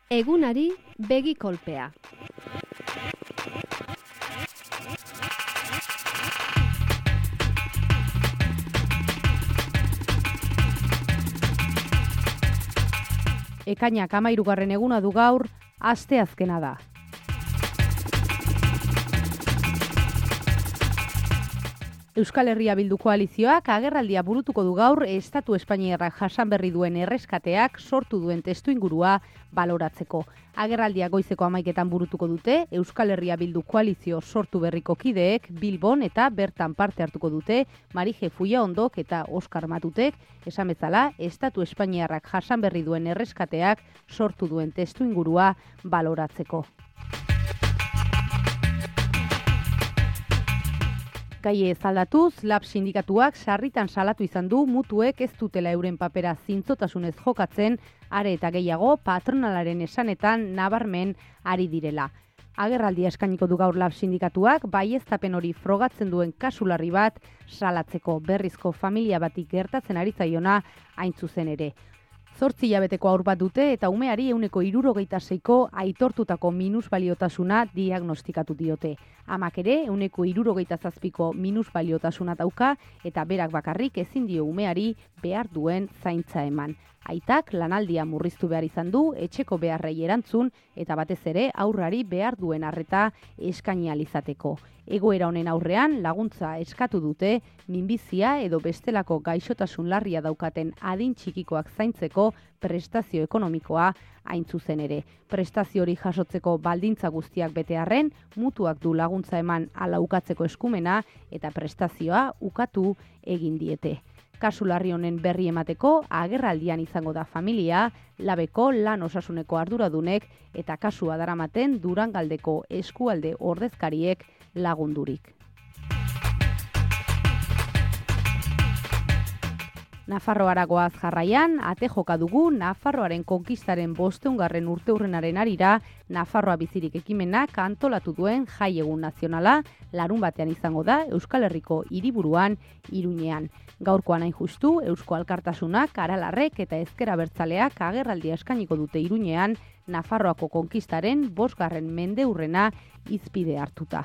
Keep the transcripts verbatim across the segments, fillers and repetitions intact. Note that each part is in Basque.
Egunari begi kolpea. Ekainak hamairugarren eguna du gaur, asteazkena da. Euskal Herria Bildu koalizioak agerraldia burutuko du gaur Estatu Espainiarrak jasan berri duen erreskateak sortu duen testuingurua baloratzeko. Agerraldia goizeko hamaiketan burutuko dute Euskal Herria Bildu koalizio sortu berriko kideek Bilbon eta bertan parte hartuko dute Marije Fullaondok eta Oskar Matutek, esan bezala Estatu Espainiarrak jasan berri duen erreskateak sortu duen testuingurua baloratzeko. Gaie zaldatuz, Lab sindikatuak sarritan salatu izan du mutuek ez dutela euren papera zintzotasunez jokatzen, are eta gehiago patronalaren esanetan nabarmen ari direla. Agerraldia eskainiko du gaur Lab sindikatuak, baieztapen hori frogatzen duen kasu larri bat salatzeko berrizko familia batik gertatzen ari zaiona hain zuzen ere. Zortzi hilabeteko haur bat dute eta umeari ehuneko hirurogeita seiko aitortutako minusbaliotasuna diagnostikatu diote. Amak ere ehuneko hirurogeita zazpiko minusbaliotasuna dauka eta berak bakarrik ezin dio umeari behar duen zaintza eman. Aitak lanaldia murriztu behar izan du, etxeko beharrei erantzun eta batez ere aurrari behar duen arreta eskaini ahal izateko. Egoera honen aurrean laguntza eskatu dute minbizia edo bestelako gaixotasun larria daukaten adin txikikoak zaintzeko prestazio ekonomikoa hain zuzen ere. Prestazio hori jasotzeko baldintza guztiak betearren, mutuak du laguntza eman ala ukatzeko eskumena eta prestazioa ukatu egin diete. Kasu larri honen berri emateko agerraldian izango da familia, Labeko lan osasuneko arduradunek eta kasua daramaten Durangaldeko eskualde ordezkariek lagundurik. Nafarroara goaz jarraian, ate joka dugu Nafarroaren konkistaren bosteungarren urteurrenaren arira Nafarroa bizirik ekimenak antolatu duen jai egun nazionala larun batean izango da Euskal Herriko hiriburuan Iruñean. Gaurkoan hain justu, Eusko Alkartasunak, Aralarrek eta Ezker Abertzaleak agerraldia eskainiko dute Iruñean Nafarroako konkistaren bosgarren mendeurrena hizpide hartuta.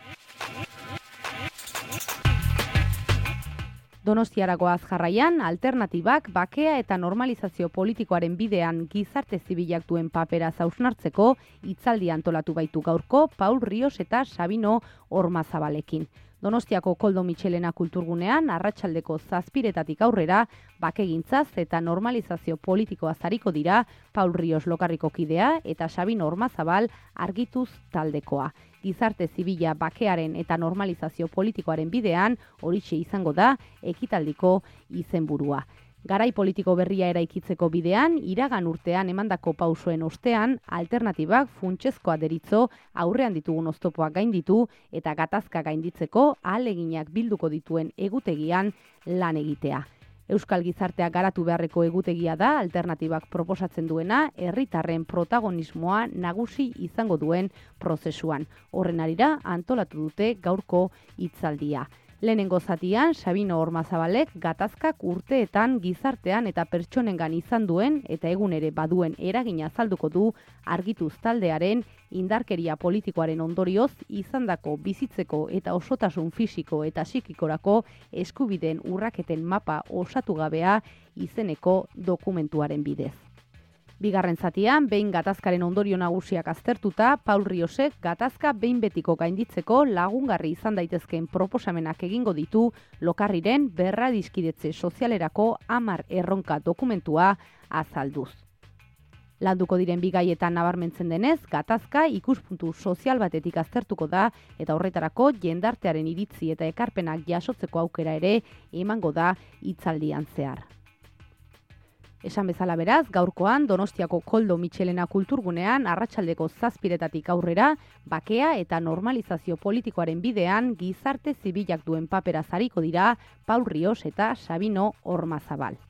Donostiaragoaz jarraian, alternatibak bakea eta normalizazio politikoaren bidean gizarte zibilak duen papera hausnartzeko hitzaldi antolatu baitu gaurko Paul Rios eta Sabino Ormazabalekin. Donostiako Koldo Mitxelena kulturgunean arratsaldeko zazpiretatik aurrera bakegintzaz eta normalizazio politikoaz ariko dira Paul Rios Lokarriko kidea eta Sabino Ormazabal argituz taldekoa. Gizarte zibila bakearen eta normalizazio politikoaren bidean horixe izango da ekitaldiko izenburua. Garai politiko berria eraikitzeko bidean, iragan urtean emandako pausoen ostean, alternatibak funtsezkoa deritzo aurrean ditugun oztopoak gainditu eta gatazka gainditzeko ahaleginak bilduko dituen egutegian lan egitea. Euskal gizartea garatu beharreko egutegia da alternatibak proposatzen duena herritarren protagonismoa nagusi izango duen prozesuan. Horren arira antolatu dute gaurko hitzaldia. Lehenengo zatian, Sabino Ormazabalek gatazkak urteetan gizartean eta pertsonengan izan duen eta egun ere baduen eragina azalduko du argituz taldearen indarkeria politikoaren ondorioz izandako bizitzeko eta osotasun fisiko eta psikikorako eskubideen urraketen mapa osatu gabea izeneko dokumentuaren bidez. Bigarren zatian, behin gatazkaren ondorio nagusiak aztertuta, Paul Riosek gatazka behin betiko gainditzeko lagungarri izan daitezkeen proposamenak egingo ditu Lokarriren berradizkidetze sozialerako hamar erronka dokumentua azalduz. Landuko diren bigaietan nabarmentzen denez, gatazka ikuspuntu sozial batetik aztertuko da eta horretarako jendartearen iritzi eta ekarpenak jasotzeko aukera ere emango da hitzaldian zehar. Esan bezala beraz, gaurkoan Donostiako Koldo Mitxelena kulturgunean arratsaldeko zazpiretatik aurrera, bakea eta normalizazio politikoaren bidean gizarte zibilak duen papera zariko dira Paul Rios eta Sabino Ormazabal.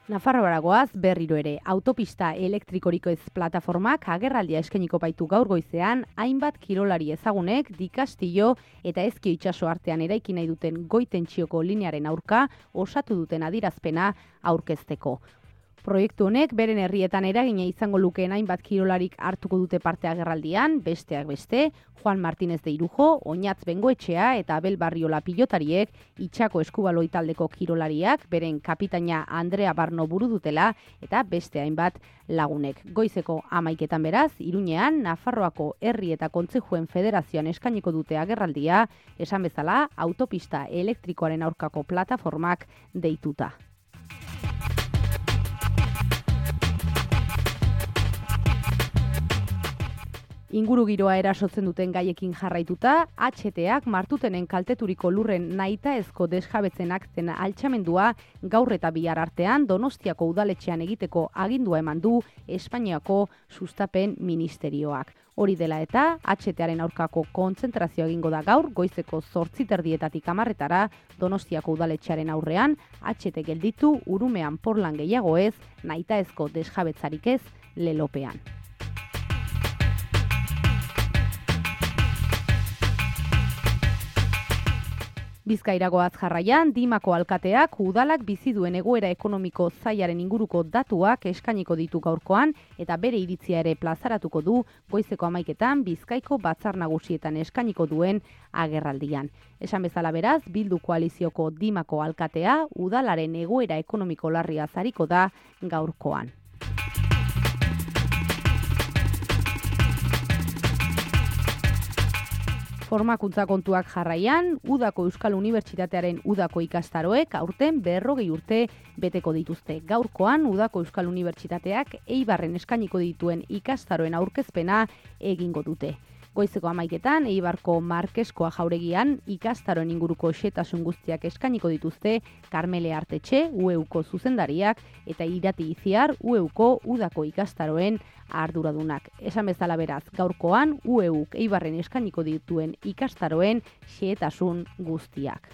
Nafarroaragoaz berriro ere, autopista elektrikorik ez plataformak agerraldia eskainiko baitu gaur goizean, hainbat kirolari ezagunek Dikastillo eta Ezkio itsaso artean eraiki nahi duten goi-tentsioko linearen aurka osatu duten adirazpena aurkezteko. Proiektu honek beren herrietan eragina izango lukeen hainbat kirolarik hartuko dute parte agerraldian, besteak beste, Juan Martínez de Irujo, Oñatz Bengoetxea eta Abel Barriola pilotariek, Itxako eskubaloi taldeko kirolariak, beren kapitaina Andrea Barno buru dutela eta beste hainbat lagunek. Goizeko hamaiketan beraz, Iruñean, Nafarroako Herri eta Kontzejuen Federazioan eskainiko dute agerraldia, esan bezala, autopista elektrikoaren aurkako plataformak deituta. Ingurugiroa erasotzen duten gaiekin jarraituta, H T-ak martutenen kalteturiko lurren nahitaezko desjabetzen akten altxamendua gaur eta bihar artean Donostiako udaletxean egiteko agindua eman du Espainiako Sustapen Ministerioak. Hori dela eta, H T-aren aurkako kontzentrazioa egingo da gaur, goizeko zortzi terdietatik hamarretara Donostiako udaletxearen aurrean, H T gelditu Urumean porlan gehiago ez, nahitaezko desjabetzarik ez lelopean. Bizkairagoaz jarraian, Dimako alkateak udalak bizi duen egoera ekonomiko zailaren inguruko datuak eskainiko ditu gaurkoan eta bere iritzia ere plazaratuko du goizeko hamaiketan Bizkaiko batzar nagusietan eskainiko duen agerraldian. Esan bezala beraz, Bildu koalizioko Dimako alkatea udalaren egoera ekonomiko larria zariko da gaurkoan. Formakuntza kontuak jarraian, Udako Euskal Unibertsitatearen Udako ikastaroek aurten berrogei urte beteko dituzte. Gaurkoan, Udako Euskal Unibertsitateak Eibarren eskainiko dituen ikastaroen aurkezpena egingo dute. Goizeko hamaiketan, Eibarko Markeskoa jauregian ikastaroen inguruko xehetasun guztiak eskainiko dituzte Karmele Artetxe, U E Uko zuzendariak eta Irati Iziar, U E Uko Udako ikastaroen arduradunak. Esan bezala beraz, gaurkoan U E Uk Eibarren eskainiko dituen ikastaroen xehetasun guztiak.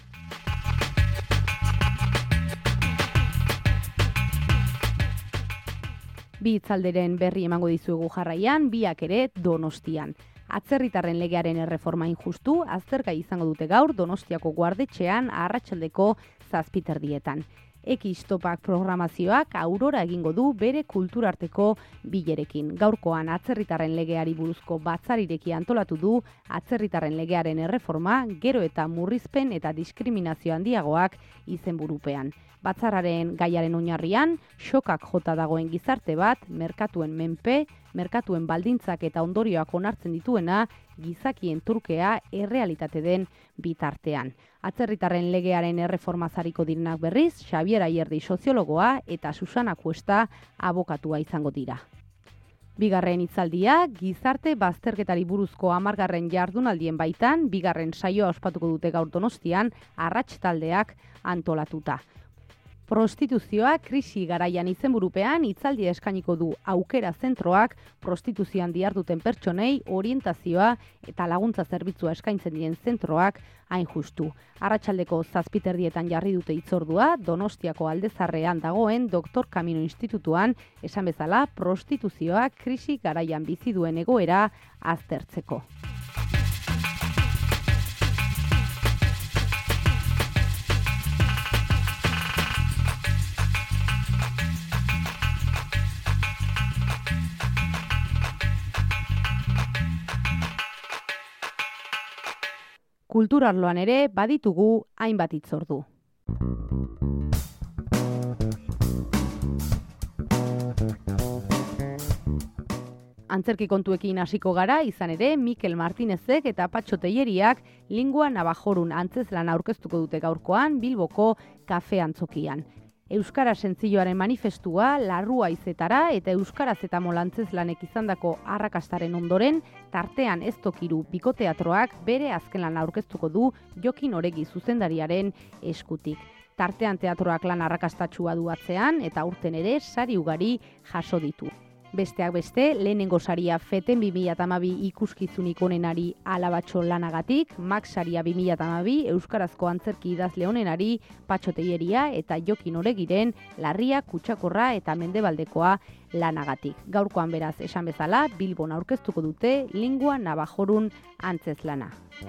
Bi hitzalderen berri emango dizuegu jarraian, biak ere Donostian. Atzerritarren legearen erreforma injustu, aztergai izango dute gaur Donostiako guardetxean arratsaldeko zazpiterdietan. Ekistopak programazioak aurora egingo du bere kulturarteko bilerekin. Gaurkoan atzerritarren legeari buruzko batzarirekin antolatu du atzerritarren legearen erreforma gero eta murrizpen eta diskriminazio handiagoak izenburupean. Batzarraren gaiaren oinarrian, xokak jota dagoen gizarte bat, merkatuen menpe, merkatuen baldintzak eta ondorioak onartzen dituena, gizakien trukea errealitate den bitartean. Atzerritarren legearen erreforma zariko direnak berriz, Xabier Ayerdi soziologoa eta Susana Cuesta abokatua izango dira. Bigarren hitzaldia, gizarte bazterketari buruzko hamargarren jardunaldien baitan, bigarren saioa ospatuko dute gaur Donostian, arrats taldeak antolatuta. Prostituzioa krisi garaian izenburupean hitzaldia eskainiko du Aukera Zentroak prostituzioan diharduten pertsonei orientazioa eta laguntza zerbitzua eskaintzen dien zentroak hain justu. Arratsaldeko zazpiterdietan jarri dute hitzordua Donostiako Aldezarrean dagoen Doktor Kamino Institutuan, esan bezala prostituzioa krisi garaian bizi duen egoera aztertzeko. Kulturarloan ere baditugu hainbat hitzordu. Antzerki kontuekin hasiko gara, izan ere Mikel Martinezek eta Patxo Telleriak Lingua Navajorun antzezlana aurkeztuko dute gaurkoan Bilboko kafe antzokian. Euskara sentzioaren manifestua larrua izetara eta euskaraz eta molantzezlanek izandako arrakastaren ondoren, tartean ez tokiru bikoteatroak bere azken lana aurkeztuko du Jokin Oregi zuzendariaren eskutik. Tartean teatroak lan arrakastatsua du atzean eta aurten ere sari ugari jaso ditu. Besteak beste, lehenengo saria Feten bi mila hamabi ikuskizunik onenari Alabatxo lanagatik, Max saria bi mila hamabi euskarazko antzerki idazle onenari Patxo Telleria eta Jokin Oregiren Larria, Kutsakorra eta Mendebaldekoa lanagatik. Gaurkoan beraz esan bezala, Bilbon aurkeztuko dute Lingua Navajorun antzezlana.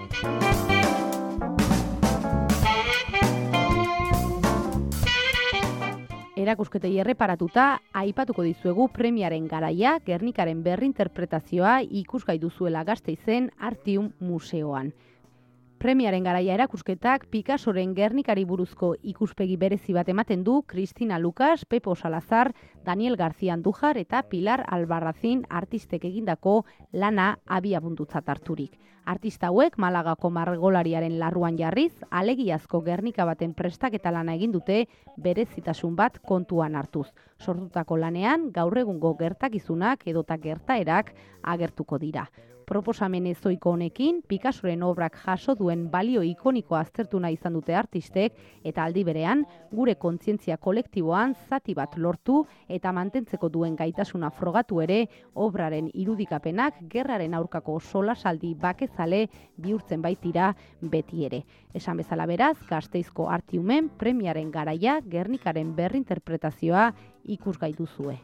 Erakusketei erreparatuta, aipatuko dizuegu premiaren garaia, Gernikaren berrinterpretazioa ikusgai duzuela Gasteizen Artium Museoan. Premiaren garaia erakusketak Picassoren Gernikari buruzko ikuspegi berezi bat ematen du Cristina Lucas, Pepo Salazar, Daniel García Andújar eta Pilar Albarracín artistek egindako lana abiabundutzat harturik. Artista hauek Malagako margolariaren larruan jarriz, alegiazko Gernika baten prestaketa lana egin dute berezitasun bat kontuan hartuz. Sortutako lanean gaur egungo gertakizunak edota gertaerak agertuko dira. Proposamen ezoiko honekin, Picassoren obrak jaso duen balio ikonikoa aztertu nahi izan dute artistek eta aldi berean gure kontzientzia kolektiboan zati bat lortu eta mantentzeko duen gaitasuna frogatu ere obraren irudikapenak gerraren aurkako solasaldi bakezale bihurtzen baitira beti ere. Esan bezala beraz, Gasteizko Artiumen premiaren garaia Gernikaren berrinterpretazioa ikusgai duzue.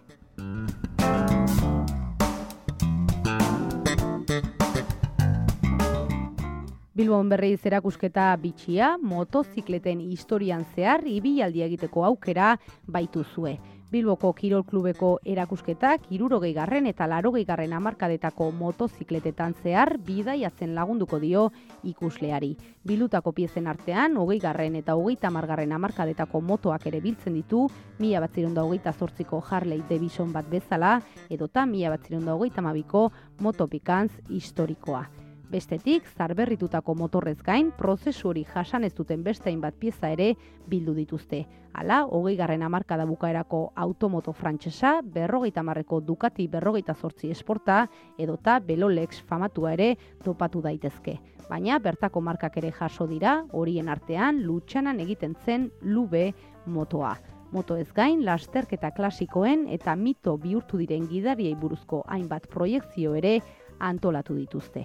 Bilbon berriz erakusketa bitxia, motozikleten historian zehar ibilaldia egiteko aukera baituzue. Bilboko Kirol Klubeko erakusketak hirurogei garren eta laurogei garren hamarkadetako motozikletetan zehar bidaiatzen lagunduko dio ikusleari. Bildutako piezen artean, hogei garren eta hogeita hamar garren hamarkadetako motoak ere biltzen ditu, mila bederatziehun eta hogeita zortziko Harley Davidson bat bezala, edota mila bederatziehun eta hogeita hamabiko Motopikantz historikoa. Bestetik, zarberritutako motorrez gain, prozesu hori jasan ez duten beste hainbat pieza ere bildu dituzte. Hala, hogei garren hamarkada bukaerako automoto frantsesa, berrogeita hamarreko Ducati berrogeita zortzi esporta, edota Belolex famatua ere topatu daitezke. Baina bertako markak ere jaso dira, horien artean Lutxanan egiten zen Lube motoa. Moto ez gain, lasterketa klasikoen eta mito bihurtu diren gidariei buruzko hainbat proiekzio ere antolatu dituzte.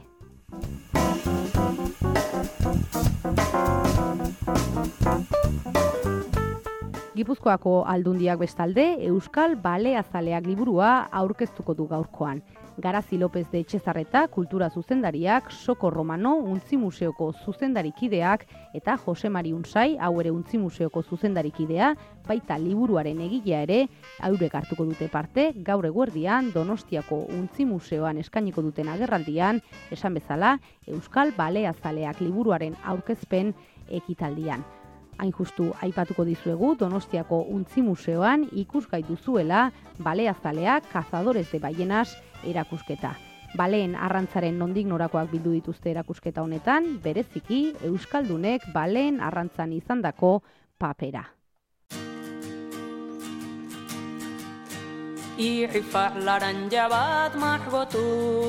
Gipuzkoako Aldundiak bestalde, Euskal Baleazaleak liburua aurkeztuko du gaurkoan. Garazi López de Etxezarreta kultura zuzendariak, Soko Romano Untzi Museoko zuzendarikideak eta Jose Mari Unsai, hau ere Untzi Museoko zuzendarikidea, baita liburuaren egilea ere, haurek hartuko dute parte, gaur eguerdian Donostiako Untzi Museoan eskainiko duten agerraldian, esan bezala, Euskal Baleazaleak liburuaren aurkezpen ekitaldian. Hain justu aipatuko dizuegu Donostiako Untzi Museoan ikusgai duzuela Baleazaleak Cazadores de Ballenas erakusketa. Baleen arrantzaren nondik norakoak bildu dituzte erakusketa honetan, bereziki euskaldunek baleen arrantzan izandako papera. Irrifa laranja bat margotu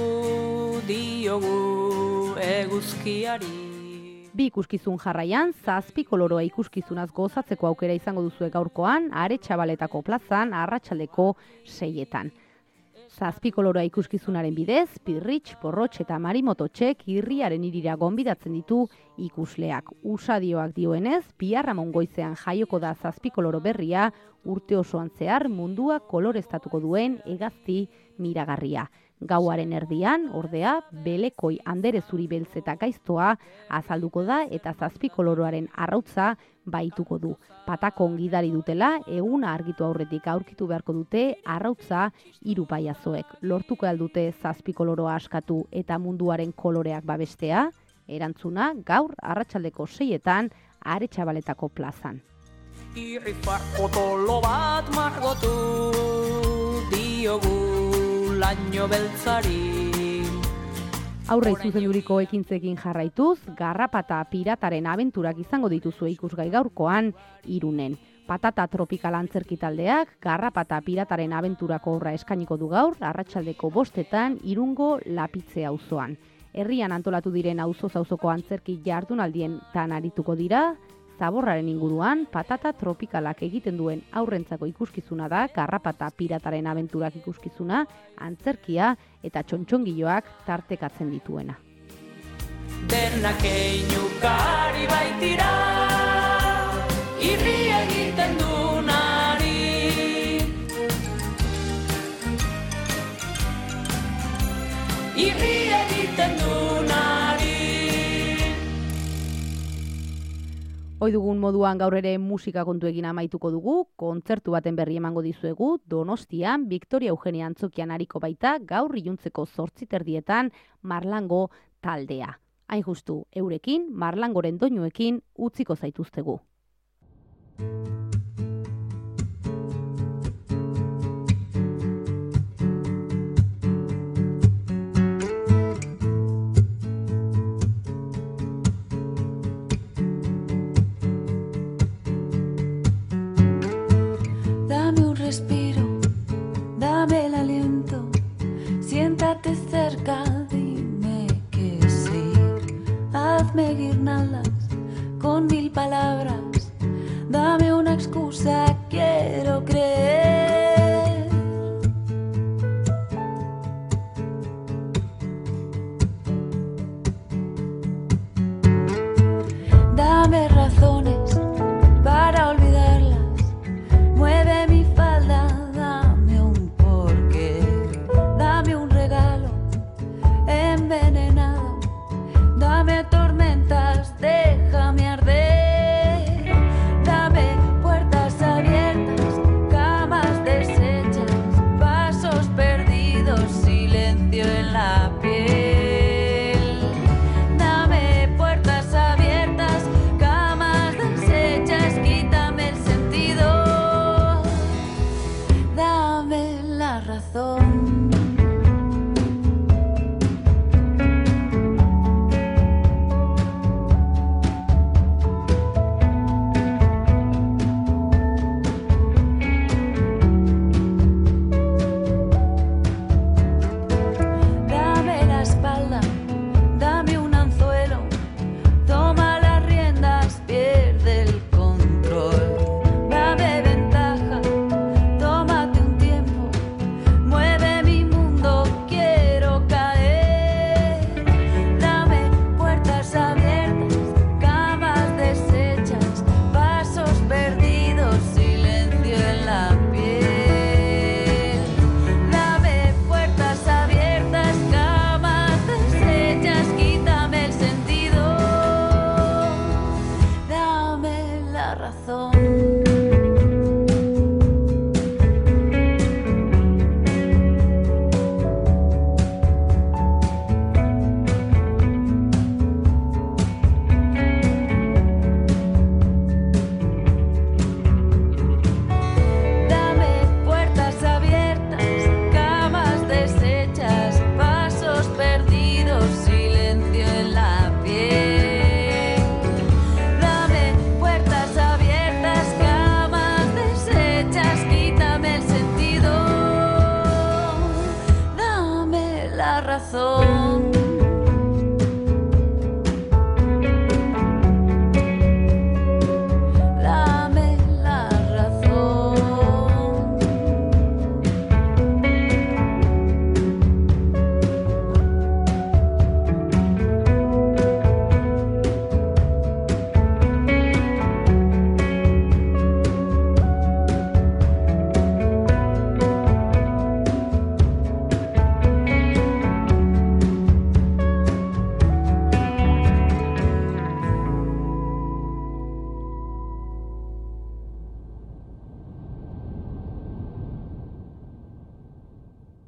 diogu eguzkiari. Bi ikuskizun jarraian, zazpi koloroa ikuskizunaz gozatzeko aukera izango duzue gaurkoan, Aretxabaletako plazan, arratsaldeko seietan. Zazpi koloroa ikuskizunaren bidez, Pirritx, Porrotx eta Marimototxek irriaren irira gonbidatzen ditu ikusleak. Usadioak dioenez, Biarramon goizean jaioko da zazpi koloro berria, urte osoan zehar mundua koloreztatuko duen hegazti miragarria. Gauaren erdian, ordea, Belekoi Andere Zuri Beltz eta Gaiztoa azalduko da eta zazpi koloroaren arrautza baituko du. Patakon gidari dutela, eguna argitu aurretik aurkitu beharko dute arrautza hiru paiazoek. Lortuko aldute zazpi koloroa askatu eta munduaren koloreak babestea, erantzuna gaur arratsaldeko seietan Aretxabaletako plazan. Irrifa potolo bat margotu diogu laino beltzari. Aurre zuzenduriko ekintzekin jarraituz, Garrapata pirataren abenturak izango dituzue ikusgai gaurkoan Irunen. Patata tropikal antzerki taldeak Garrapata pirataren abenturako obra eskainiko du gaur, arratsaldeko bostetan Irungo Lapitze auzoan. Herrian antolatu diren auzoz auzoko antzerki jardunaldietan arituko dira, zaborraren inguruan patata tropikalak egiten duen aurrentzako ikuskizuna da, garrapata pirataren abenturak ikuskizuna, antzerkia eta txontxongiloak tartekatzen dituena. Denak einukari baitira, irri egiten dunari. Irri egiten dunari. Hoi dugun moduan gaur ere musika kontuekin amaituko dugu, kontzertu baten berri emango dizuegu, Donostian, Victoria Eugenia Antzokian ariko baita, gaur iluntzeko zortzi terdietan Marlango taldea. Hain justu, eurekin, Marlangoren doinuekin utziko zaituztegu. Dame un respiro, dame el aliento, siéntate cerca, dime que sí. Hazme guirnaldas con mil palabras, dame una excusa, quiero creer. Dame razones